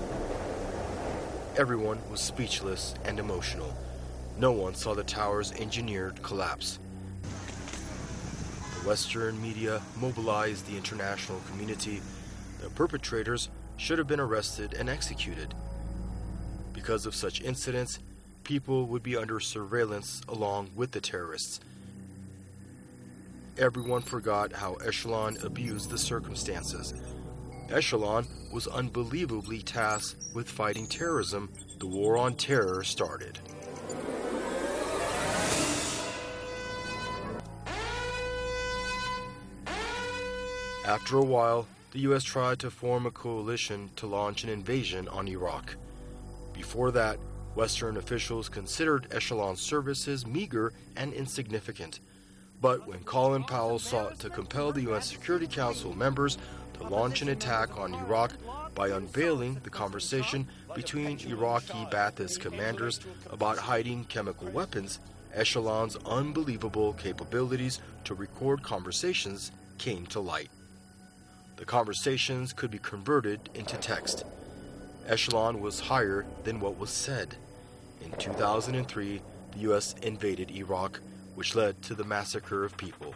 L: Everyone was speechless and emotional. No one saw the tower's engineered collapse. The Western media mobilized the international community. The perpetrators should have been arrested and executed. Because of such incidents, people would be under surveillance along with the terrorists. Everyone forgot how Echelon abused the circumstances. Echelon was unbelievably tasked with fighting terrorism. The war on terror started. After a while, the U.S. tried to form a coalition to launch an invasion on Iraq. Before that, Western officials considered Echelon's services meager and insignificant. But when Colin Powell sought to compel the UN Security Council members to launch an attack on Iraq by unveiling the conversation between Iraqi Ba'athist commanders about hiding chemical weapons, Echelon's unbelievable capabilities to record conversations came to light. The conversations could be converted into text. Echelon was higher than what was said. In 2003, the U.S. invaded Iraq, which led to the massacre of people.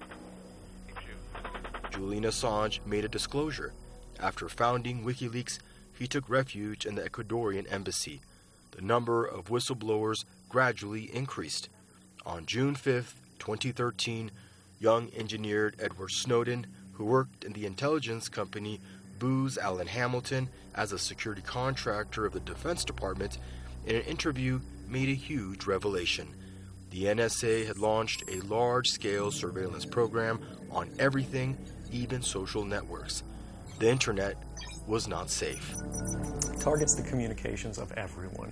L: Julian Assange made a disclosure. After founding WikiLeaks, he took refuge in the Ecuadorian embassy. The number of whistleblowers gradually increased. On June 5, 2013, young engineer Edward Snowden, who worked in the intelligence company Booz Allen Hamilton as a security contractor of the Defense Department, in an interview made a huge revelation. The NSA had launched a large-scale surveillance program on everything, even social networks. The internet was not safe.
O: It targets the communications of everyone.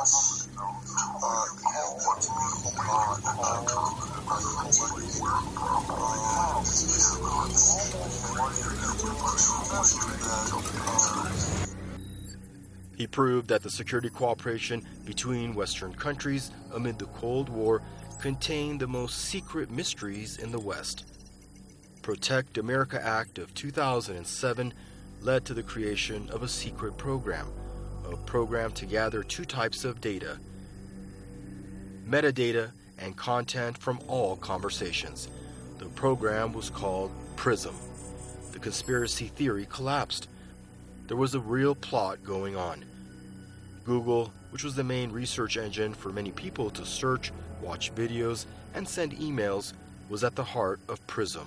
L: He proved that the security cooperation between Western countries amid the Cold War contained the most secret mysteries in the West. Protect America Act of 2007 led to the creation of a secret program, a program to gather two types of data: metadata and content from all conversations. The program was called PRISM. The conspiracy theory collapsed. There was a real plot going on. Google, which was the main research engine for many people to search, watch videos, and send emails, was at the heart of PRISM.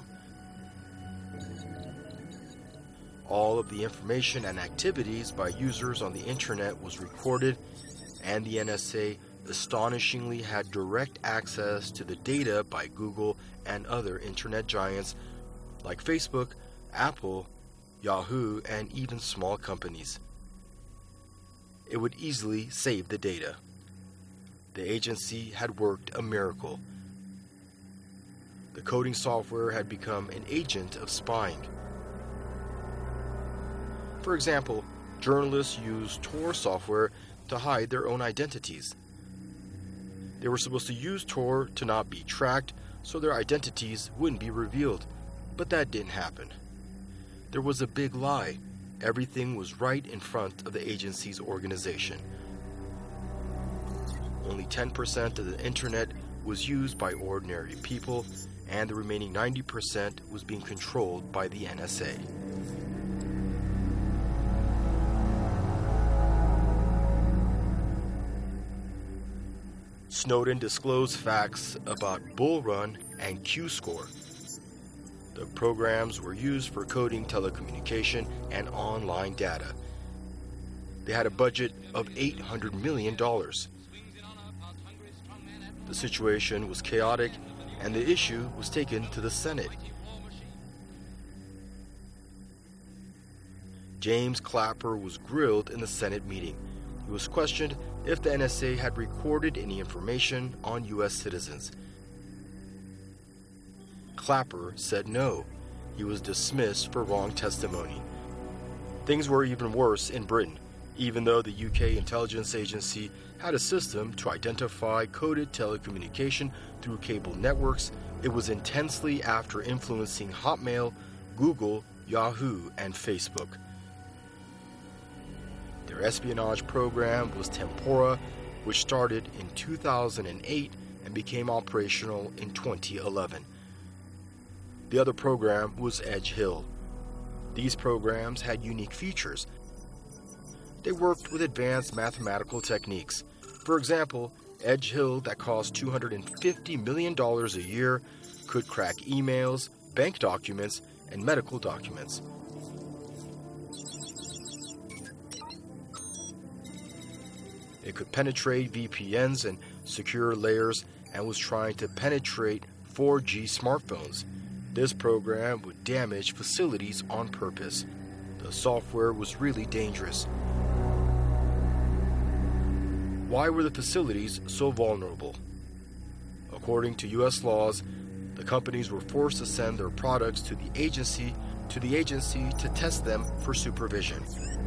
L: All of the information and activities by users on the internet was recorded, and the NSA astonishingly had direct access to the data by Google and other internet giants like Facebook, Apple, Yahoo, and even small companies. It would easily save the data. The agency had worked a miracle. The coding software had become an agent of spying. For example, journalists used Tor software to hide their own identities. They were supposed to use Tor to not be tracked so their identities wouldn't be revealed, but that didn't happen. There was a big lie. Everything was right in front of the agency's organization. Only 10% of the internet was used by ordinary people, and the remaining 90% was being controlled by the NSA. Snowden disclosed facts about Bull Run and Q-Score. The programs were used for coding telecommunication and online data. They had a budget of $800 million. The situation was chaotic, and the issue was taken to the Senate. James Clapper was grilled in the Senate meeting. He was questioned if the NSA had recorded any information on U.S. citizens. Clapper said no. He was dismissed for wrong testimony. Things were even worse in Britain. Even though the UK intelligence agency had a system to identify coded telecommunication through cable networks, it was intensely after influencing Hotmail, Google, Yahoo, and Facebook. Their espionage program was Tempora, which started in 2008 and became operational in 2011. The other program was Edge Hill. These programs had unique features. They worked with advanced mathematical techniques. For example, Edge Hill, that cost $250 million a year, could crack emails, bank documents, and medical documents. It could penetrate VPNs and secure layers and was trying to penetrate 4G smartphones. This program would damage facilities on purpose. The software was really dangerous. Why were the facilities so vulnerable? According to U.S. laws, the companies were forced to send their products to the agency to test them for supervision.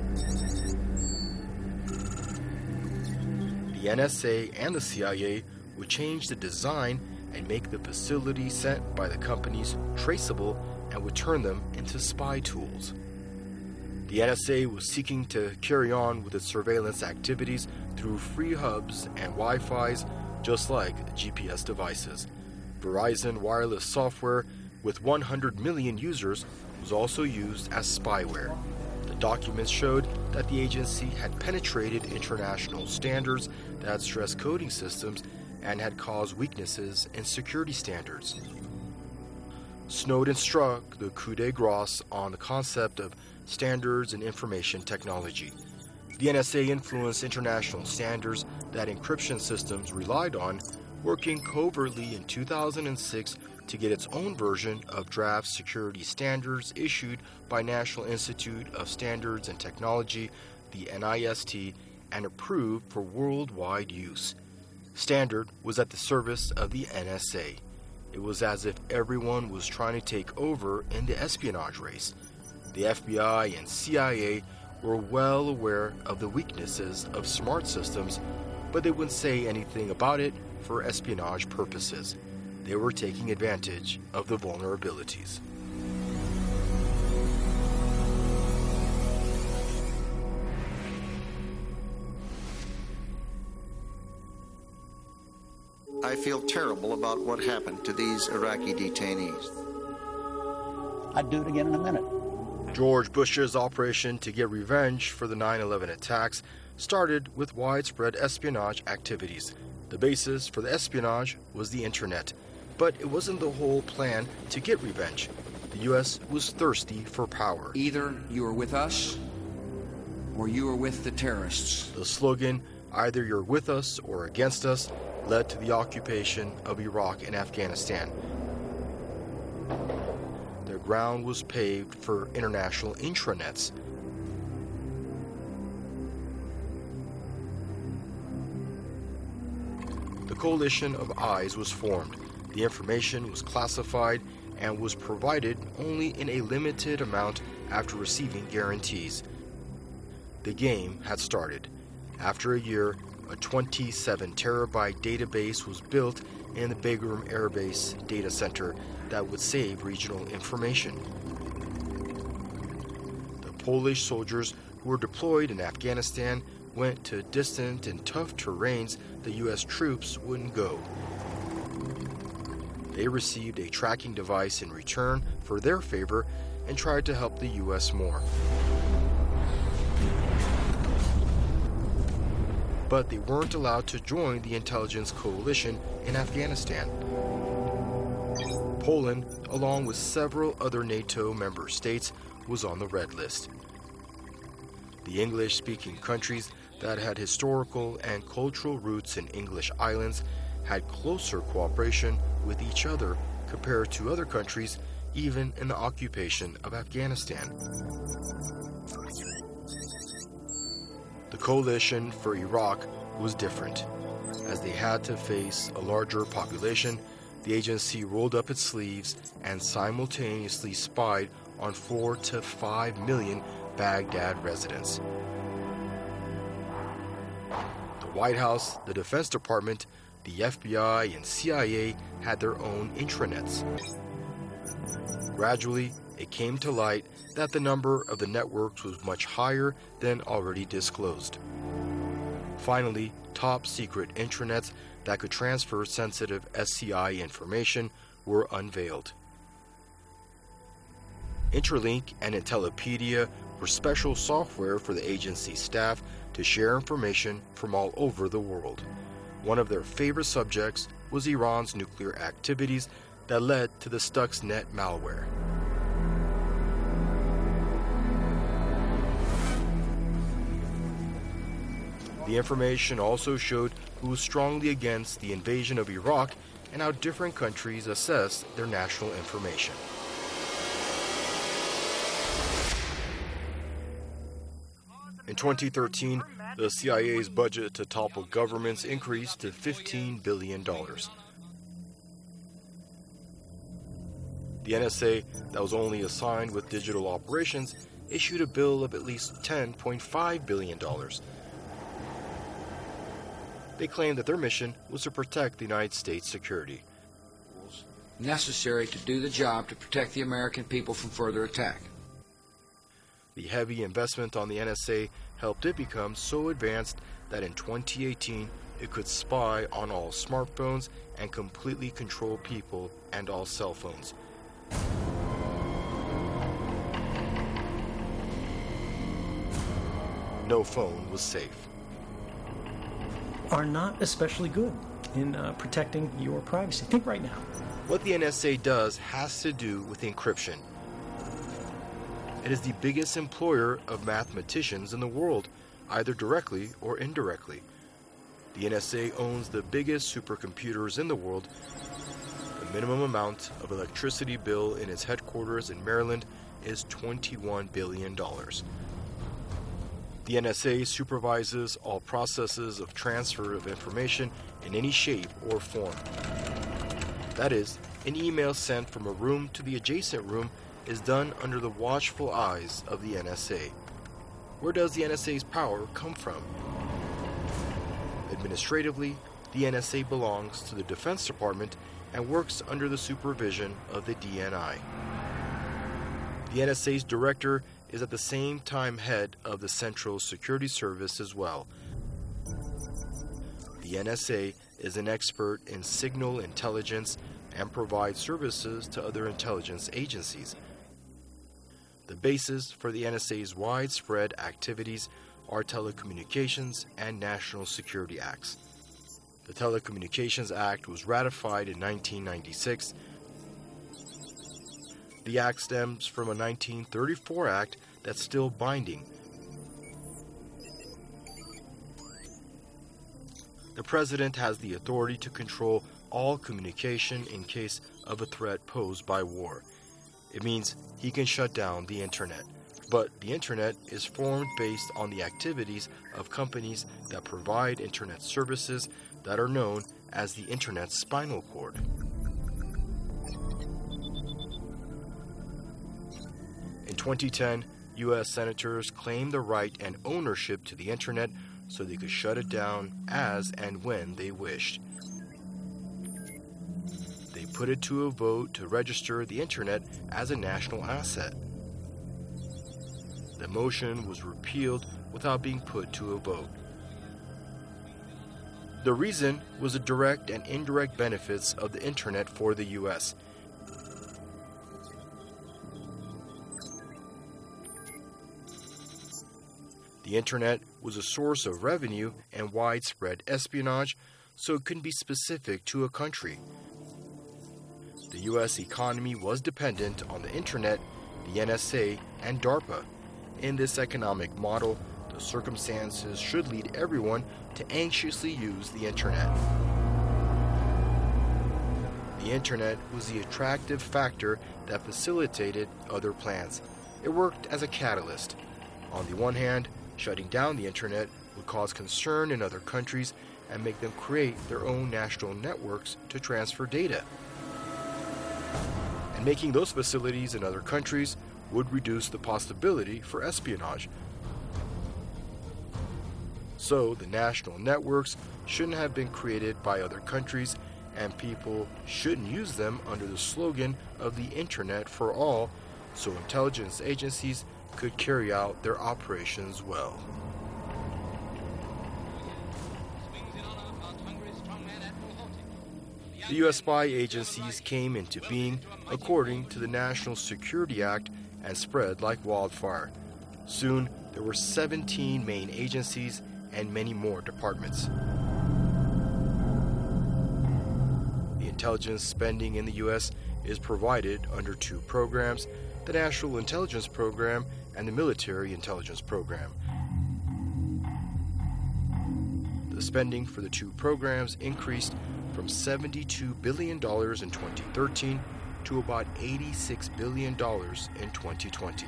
L: The NSA and the CIA would change the design and make the facility sent by the companies traceable and would turn them into spy tools. The NSA was seeking to carry on with its surveillance activities through free hubs and Wi-Fi's, just like GPS devices. Verizon wireless software with 100 million users was also used as spyware. The documents showed that the agency had penetrated international standards that stressed coding systems and had caused weaknesses in security standards. Snowden struck the coup de grace on the concept of standards in information technology. The NSA influenced international standards that encryption systems relied on, working covertly in 2006 to get its own version of draft security standards issued by National Institute of Standards and Technology, the NIST, and approved for worldwide use. Standard was at the service of the NSA. It was as if everyone was trying to take over in the espionage race. The FBI and CIA were well aware of the weaknesses of smart systems, but they wouldn't say anything about it for espionage purposes. They were taking advantage of the vulnerabilities.
P: I feel terrible about what happened to these Iraqi detainees.
Q: I'd do it again in a minute.
L: George Bush's operation to get revenge for the 9/11 attacks started with widespread espionage activities. The basis for the espionage was the internet, but it wasn't the whole plan to get revenge. The U.S. was thirsty for power.
R: Either you are with us or you are with the terrorists.
L: The slogan, either you're with us or against us, led to the occupation of Iraq and Afghanistan. The ground was paved for international intranets. The coalition of eyes was formed. The information was classified and was provided only in a limited amount after receiving guarantees. The game had started. After a year, a 27-terabyte database was built in the Bagram Air Base data center that would save regional information. The Polish soldiers who were deployed in Afghanistan went to distant and tough terrains the U.S. troops wouldn't go. They received a tracking device in return for their favor and tried to help the U.S. more. But they weren't allowed to join the intelligence coalition in Afghanistan. Poland, along with several other NATO member states, was on the red list. The English-speaking countries that had historical and cultural roots in English islands had closer cooperation with each other compared to other countries, even in the occupation of Afghanistan. The coalition for Iraq was different. As they had to face a larger population, the agency rolled up its sleeves and simultaneously spied on 4 to 5 million Baghdad residents. The White House, the Defense Department, the FBI, and CIA had their own intranets. Gradually, it came to light that the number of the networks was much higher than already disclosed. Finally, top-secret intranets that could transfer sensitive SCI information were unveiled. Interlink and Intellipedia were special software for the agency staff to to share information from all over the world. One of their favorite subjects was Iran's nuclear activities that led to the Stuxnet malware. The information also showed who was strongly against the invasion of Iraq and how different countries assess their national information. In 2013, the CIA's budget to topple governments increased to $15 billion. The NSA, that was only assigned with digital operations, issued a bill of at least $10.5 billion. They claimed that their mission was to protect the United States' security.
R: Necessary to do the job to protect the American people from further attack.
L: The heavy investment on the NSA helped it become so advanced that in 2018 it could spy on all smartphones and completely control people and all cell phones. No phone was safe.
O: Are not especially good in protecting your privacy. Think right now.
L: What the NSA does has to do with encryption. It is the biggest employer of mathematicians in the world, either directly or indirectly. The NSA owns the biggest supercomputers in the world. The minimum amount of electricity bill in its headquarters in Maryland is $21 billion. The NSA supervises all processes of transfer of information in any shape or form. That is, an email sent from a room to the adjacent room is done under the watchful eyes of the NSA. Where does the NSA's power come from? Administratively, the NSA belongs to the Defense Department and works under the supervision of the DNI. The NSA's director is at the same time head of the Central Security Service as well. The NSA is an expert in signal intelligence and provides services to other intelligence agencies. The basis for the NSA's widespread activities are telecommunications and national security acts. The Telecommunications Act was ratified in 1996. The act stems from a 1934 act that's still binding. The president has the authority to control all communication in case of a threat posed by war. It means he can shut down the internet. But the internet is formed based on the activities of companies that provide internet services that are known as the internet spinal cord. In 2010, U.S. senators claimed the right and ownership to the internet so they could shut it down as and when they wished. They put it to a vote to register the internet as a national asset. The motion was repealed without being put to a vote. The reason was the direct and indirect benefits of the internet for the U.S. The internet was a source of revenue and widespread espionage, so it couldn't be specific to a country. The U.S. economy was dependent on the internet, the NSA, and DARPA. In this economic model, the circumstances should lead everyone to anxiously use the internet. The internet was the attractive factor that facilitated other plans. It worked as a catalyst. On the one hand, shutting down the internet would cause concern in other countries and make them create their own national networks to transfer data. And making those facilities in other countries would reduce the possibility for espionage. So the national networks shouldn't have been created by other countries, and people shouldn't use them under the slogan of the Internet for all, so intelligence agencies could carry out their operations well. The U.S. spy agencies came into being according to the National Security Act and spread like wildfire. Soon, there were 17 main agencies and many more departments. The intelligence spending in the U.S. is provided under two programs, the National Intelligence Program and the Military Intelligence Program. The spending for the two programs increased from $72 billion in 2013 to about $86 billion in 2020.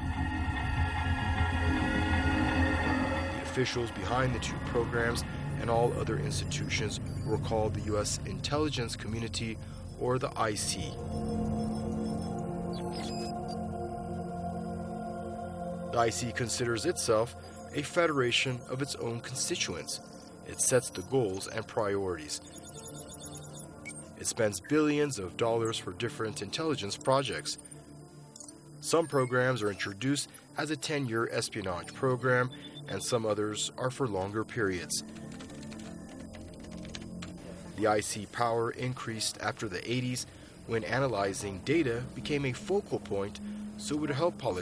L: The officials behind the two programs and all other institutions were called the U.S. Intelligence Community, or the IC. The IC considers itself a federation of its own constituents. It sets the goals and priorities. It spends billions of dollars for different intelligence projects. Some programs are introduced as a 10-year espionage program, and some others are for longer periods. The IC power increased after the 80s when analyzing data became a focal point, so it would help politicians